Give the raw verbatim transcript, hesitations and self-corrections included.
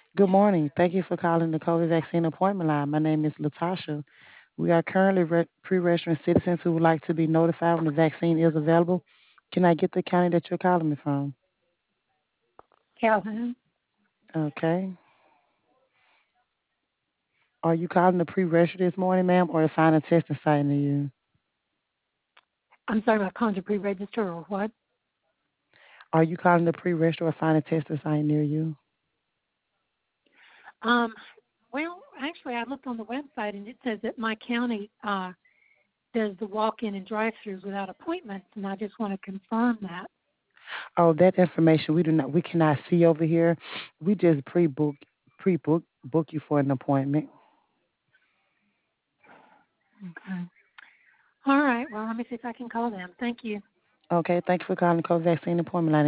Good morning. Thank you for calling the COVID vaccine appointment line. My name is Latasha. We are currently re- pre-registering citizens who would like to be notified when the vaccine is available. Can I get the county that you're calling me from? Calhoun. Okay. Are you calling the pre-register this morning, ma'am, or to find a testing site near you? I'm sorry about calling to pre-register or what? Are you calling the pre-register or find a testing site near you? Um, well, actually, I looked on the website and it says that my county uh, does the walk-in and drive-throughs without appointments, and I just want to confirm that. Oh, that information we do not we cannot see over here. We just pre-book pre-book book you for an appointment. Okay. All right. Well, let me see if I can call them. Thank you. Okay, thank you for calling the COVID vaccine appointment line.